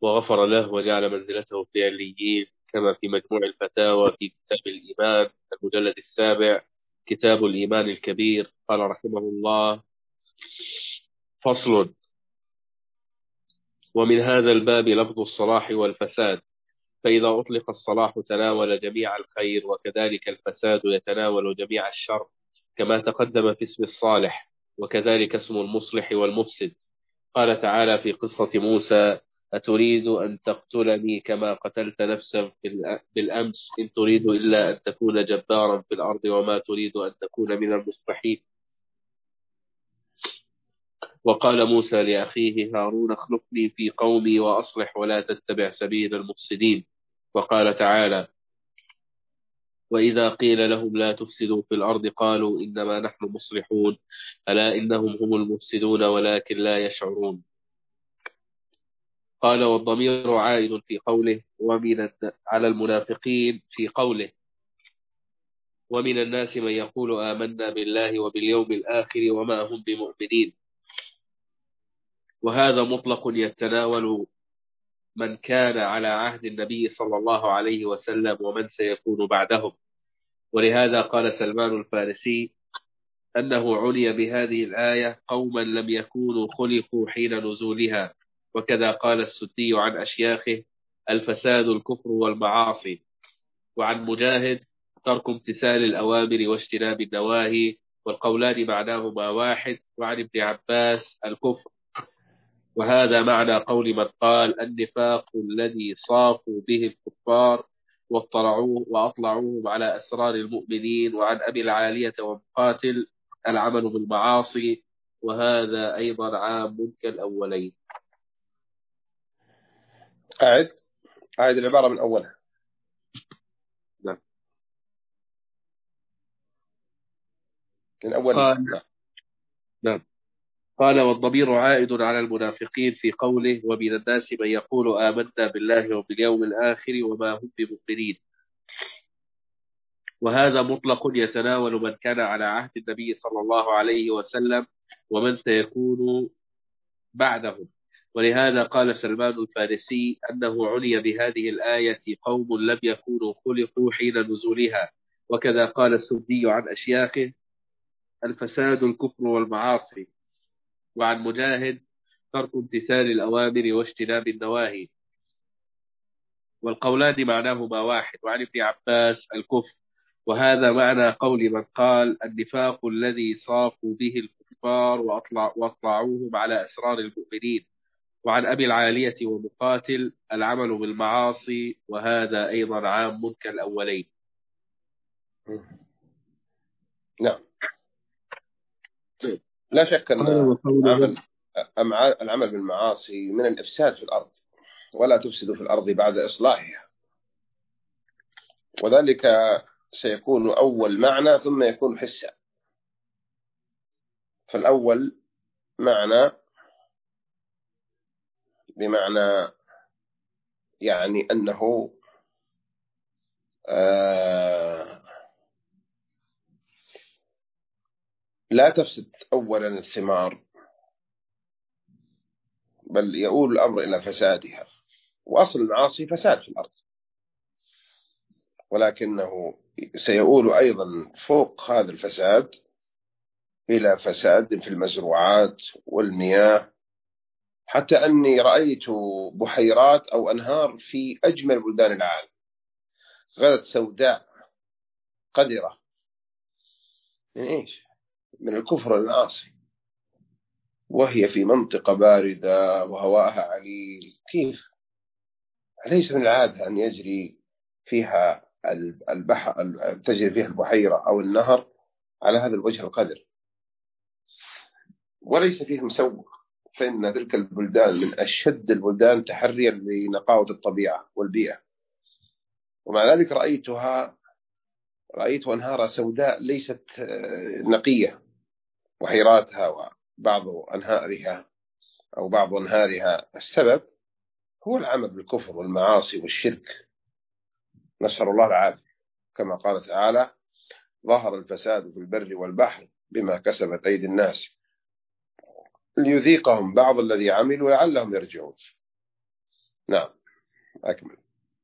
وغفر له وجعل منزلته في عليين، كما في مجموع الفتاوى في كتاب الإيمان المجلد السابع، كتاب الإيمان الكبير. قال رحمه الله: فصل. ومن هذا الباب لفظ الصلاح والفساد، فإذا أطلق الصلاح تناول جميع الخير، وكذلك الفساد يتناول جميع الشر، كما تقدم في اسم الصالح، وكذلك اسم المصلح والمفسد. قال تعالى في قصة موسى: أتريد أن تقتلني كما قتلت نفسا بالأمس، إن تريد إلا أن تكون جبارا في الأرض وما تريد أن تكون من المصلحين. وقال موسى لأخيه هارون: اخلفني في قومي وأصلح ولا تتبع سبيل المفسدين. وقال تعالى: وإذا قيل لهم لا تفسدوا في الأرض قالوا إنما نحن مصلحون، ألا إنهم هم المفسدون ولكن لا يشعرون. قال: والضمير عائد في قوله على المنافقين في قوله: ومن الناس من يقول آمنا بالله وباليوم الآخر وما هم بمؤمنين. وهذا مطلق يتناول من كان على عهد النبي صلى الله عليه وسلم ومن سيكون بعدهم. ولهذا قال سلمان الفارسي أنه عني بهذه الآية قوما لم يكونوا خلقوا حين نزولها. وكذا قال السدي عن أشياخه: الفساد الكفر والمعاصي. وعن مجاهد: ترك امتثال الأوامر واجتناب النواهي، والقولان معناهما واحد. وعن ابن عباس: الكفر. وهذا معنى قول من قال: النفاق الذي صافوا به الكفار وأطلعوهم على أسرار المؤمنين. وعن أبي العالية ومقاتل: العمل بالمعاصي. وهذا أيضا عام كالأولين. أعد العبارة من أولها. نعم. من أولها. قال: نعم. قال: والضمير عائد على المنافقين في قوله: ومن الناس من يقول آمنا بالله وباليوم الآخر وما هم بمؤمنين. وهذا مطلق يتناول من كان على عهد النبي صلى الله عليه وسلم ومن سيكون بعدهم. ولهذا قال سلمان الفارسي أنه عني بهذه الآية قوم لم يكونوا خلقوا حين نزولها. وكذا قال السدي عن أشياخه: الفساد الكفر والمعاصي. وعن مجاهد: ترك امتثال الأوامر واجتناب النواهي، والقولان معناهما واحد. وعن ابن عباس: الكفر. وهذا معنى قول من قال: النفاق الذي صافوا به الكفار وأطلعوهم على أسرار المؤمنين. وعن أبي العالية ومقاتل: العمل بالمعاصي. وهذا أيضا عام كالأولين. نعم. لا شك أن العمل بالمعاصي من الإفساد في الأرض، ولا تفسد في الأرض بعد إصلاحها، وذلك سيكون أول معنى ثم يكون حسا. فالأول معنى بمعنى يعني أنه لا تفسد أولا الثمار، بل يؤول الأمر إلى فسادها. وأصل المعاصي فساد في الأرض، ولكنه سيؤول أيضا فوق هذا الفساد إلى فساد في المزروعات والمياه، حتى أني رأيت بحيرات أو أنهار في أجمل بلدان العالم غدت سوداء قذرة. من إيش؟ من الكفر والمعاصي، وهي في منطقة باردة وهواءها عليل. كيف؟ ليس من العادة أن يجري فيها البحر، تجري فيها البحيرة أو النهر على هذا الوجه القذر، وليس فيه مسوق. فإن تلك البلدان من أشد البلدان تحريا لنقاوة الطبيعة والبيئة، ومع ذلك رأيت أنهار سوداء ليست نقية، بحيراتها وبعض أنهارها أو بعض أنهارها. السبب هو العمل بالكفر والمعاصي والشرك، نسأل الله العافية. كما قال تعالى: ظهر الفساد في البر والبحر بما كسبت أيدي الناس ليذيقهم بعض الذي عملوا لعلهم يرجعون. نعم أكمل.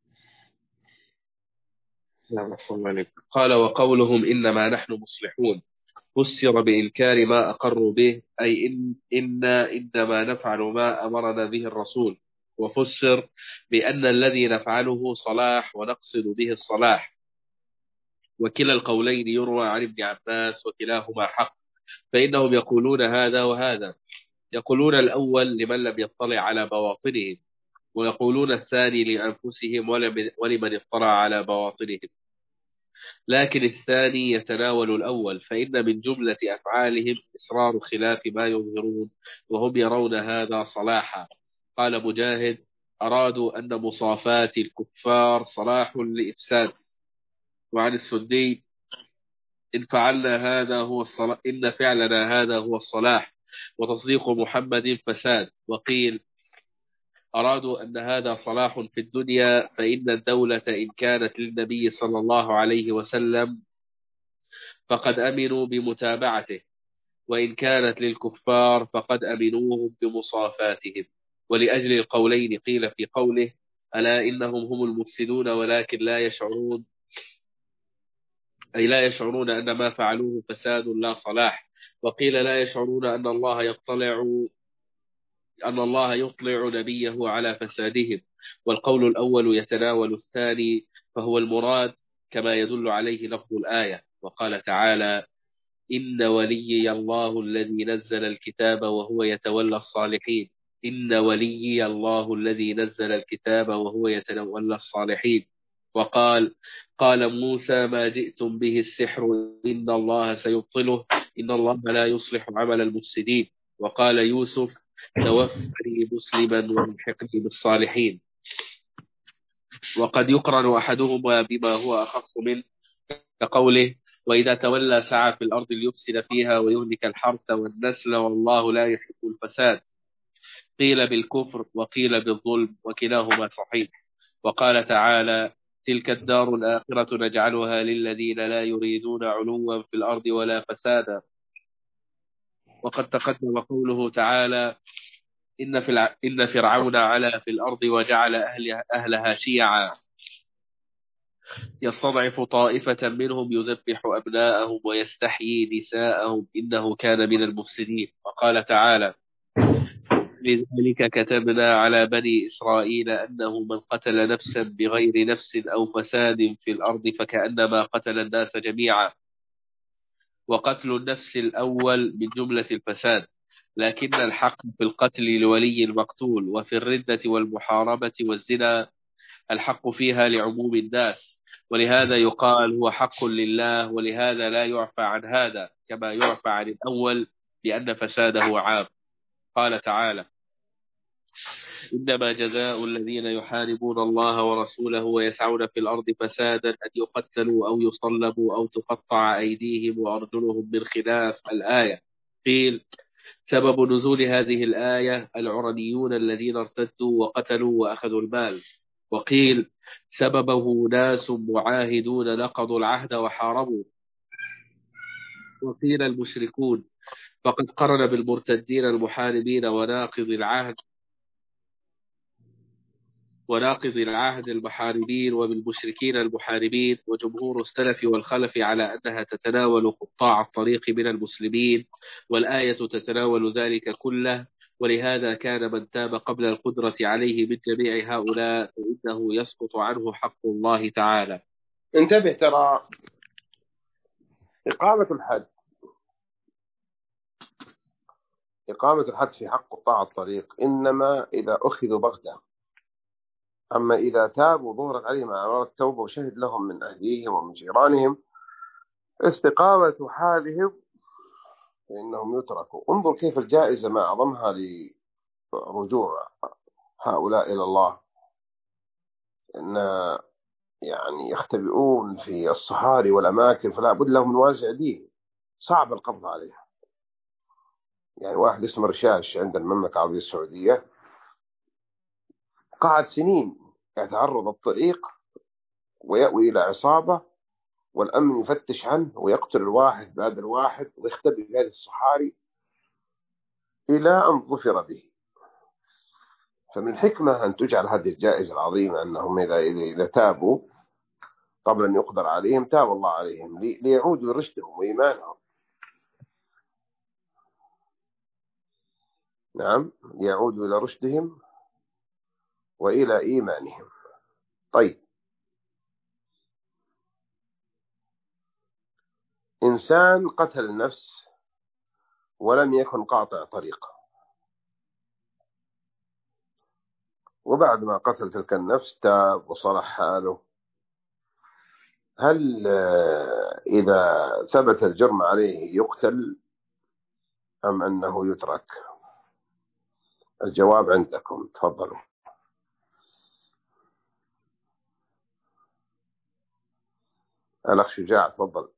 نعم أحسن عليك. قال وقولهم إنما نحن مصلحون فسر بإنكار ما أقروا به، أي إنا إنما نفعل ما أمرنا به الرسول، وفسر بأن الذي نفعله صلاح ونقصد به الصلاح. وكلا القولين يروى عن ابن عباس وكلاهما حق، فإنهم يقولون هذا وهذا. يقولون الأول لمن لم يطلع على بواطنهم، ويقولون الثاني لأنفسهم ولمن اطلع على بواطنهم، لكن الثاني يتناول الأول، فإن من جملة أفعالهم إصرار خلاف ما يظهرون، وهم يرون هذا صلاحا. قال مجاهد أرادوا أن مصافات الكفار صلاح لإفساد. وعن السدي إن فعلنا هذا هو الصلاح، إن فعلنا هذا هو الصلاح، وتصديق محمد فساد. وقيل أرادوا أن هذا صلاح في الدنيا، فإن الدولة إن كانت للنبي صلى الله عليه وسلم فقد أمنوا بمتابعته، وإن كانت للكفار فقد أمنوهم بمصافاتهم. ولأجل القولين قيل في قوله ألا إنهم هم المفسدون ولكن لا يشعرون، أي لا يشعرون أن ما فعلوه فساد لا صلاح. وقيل لا يشعرون أن الله يطلع نبيه على فسادهم. والقول الأول يتناول الثاني، فهو المراد كما يدل عليه لفظ الآية. وقال تعالى إن وليي الله الذي نزل الكتاب وهو يتولى الصالحين. إن وليي الله الذي نزل الكتاب وهو يتولى الصالحين. وقال قال موسى ما جئتم به السحر إن الله سيبطله إن الله لا يصلح عمل المفسدين. وقال يوسف توفني مسلما والحقني بالصالحين. وقد يقرن أحدهما بما هو أخص منه، كقوله وإذا تولى سعى في الأرض ليفسد فيها ويهلك الحرث والنسل والله لا يحب الفساد. قيل بالكفر وقيل بالظلم، وكلاهما صحيح. وقال تعالى تلك الدار الآخرة نجعلها للذين لا يريدون علوا في الأرض ولا فسادا. وقد تقدم قوله تعالى إن فرعون علا في الأرض وجعل أهلها شيعا يستضعف طائفة منهم يذبح أبناءهم ويستحيي نساءهم إنه كان من المفسدين. وقال تعالى لذلك كتبنا على بني إسرائيل أنه من قتل نفسا بغير نفس أو فساد في الأرض فكأنما قتل الناس جميعا. وقتل النفس الأول من جملة الفساد، لكن الحق في القتل لولي المقتول، وفي الردة والمحاربة والزنا الحق فيها لعموم الناس، ولهذا يقال هو حق لله، ولهذا لا يعفى عن هذا كما يعفى عن الأول لأن فساده عام. قال تعالى إنما جزاء الذين يحاربون الله ورسوله ويسعون في الأرض فسادا أن يقتلوا أو يصلبوا أو تقطع أيديهم وأرجلهم من خلاف. الآية. قيل سبب نزول هذه الآية العرنيون الذين ارتدوا وقتلوا وأخذوا المال. وقيل سببه ناس معاهدون نقضوا العهد وحاربوا. وقيل المشركون، فقد قرن بالمرتدين المحاربين وناقض العهد المحاربين وبالمشركين المحاربين. وجمهور السلف والخلف على أنها تتناول قطاع الطريق من المسلمين، والآية تتناول ذلك كله. ولهذا كان من تاب قبل القدرة عليه من جميع هؤلاء فإنه يسقط عنه حق الله تعالى. انتبه، ترى إقامة الحد في حق قطاع الطريق إنما إذا أخذوا بغتة، أما إذا تابوا ظهرت عليهم أعمال التوبة وشهد لهم من أهليهم ومن جيرانهم استقامة حالهم فإنهم يتركوا. انظر كيف الجائزة ما أعظمها لرجوع هؤلاء إلى الله، إن يعني يختبئون في الصحاري والأماكن فلا بد لهم من وازع دين صعب القبض عليها. يعني واحد اسمه رشاش عند المملكة العربية السعودية قعد سنين يتعرض الطريق ويأوي إلى عصابة والأمن يفتش عنه ويقتل الواحد بعد الواحد ويختبئ في هذه الصحاري إلى أن ظفر به. فمن الحكمة أن تجعل هذه الجائزة العظيمة أنهم إذا تابوا قبل أن يقدر عليهم تاب الله عليهم ليعودوا لرشدهم وإيمانهم. نعم، ليعودوا إلى رشدهم وإلى إيمانهم. طيب، إنسان قتل النفس ولم يكن قاطع طريقه، وبعد ما قتل تلك النفس تاب وصلح حاله، هل إذا ثبت الجرم عليه يقتل أم أنه يترك؟ الجواب عندكم، تفضلوا. الأخ شجاع، تفضل.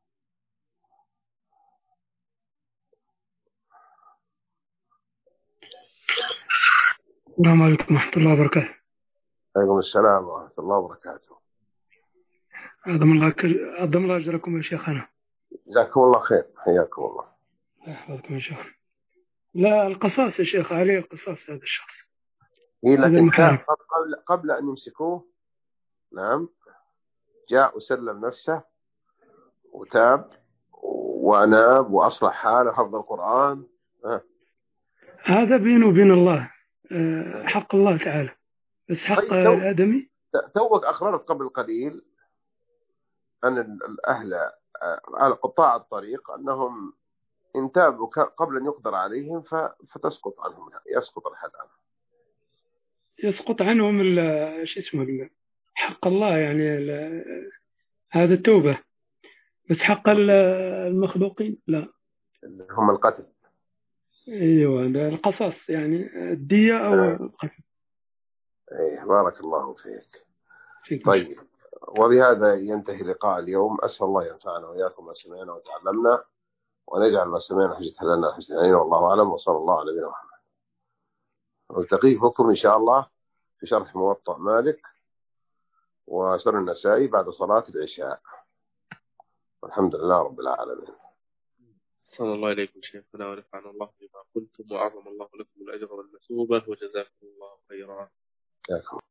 السلام عليكم ورحمة الله وبركاته. عليكم السلام ورحمة الله وبركاته. أعظم الله أجركم يا شيخنا. جزاكم الله خير، حياكم الله. يحفظكم يا شيخ. لا، القصاص يا شيخ، عليه القصاص هذا الشخص. لكن تاب قبل أن يمسكوه. نعم، جاء وسلم نفسه وتاب وأناب وأصلح حاله، حفظ القرآن. هذا بينه وبين الله، حق الله تعالى، بس حق الآدمي. توك أخبرت قبل قليل أن الأهل قطاع الطريق أنهم إن تابوا قبل أن يقدر عليهم فتسقط عنهم، يسقط الحد عنهم، يسقط عنهم شو اسمه حق الله، يعني هذا التوبة، بس حق المخلوقين لا، اللي هم القتل. أيوة، القصاص يعني الدية أو القتل. أيه، بارك الله فيك. طيب، وبهذا ينتهي لقاء اليوم. أسأل الله ينفعنا وإياكم ما سمعنا وتعلمنا، ونجعل ما سمعنا حجة لنا حجة علينا، والله أعلم، وصلى الله على نبينا محمد. نلتقي بكم إن شاء الله في شرح موطأ مالك وسنن النسائي بعد صلاة العشاء، والحمد لله رب العالمين. صلى الله عليكم شيخنا ونفعنا الله بما قلتم، وأعظم الله لكم الأجر والمثوبة، وجزاكم الله خيرا.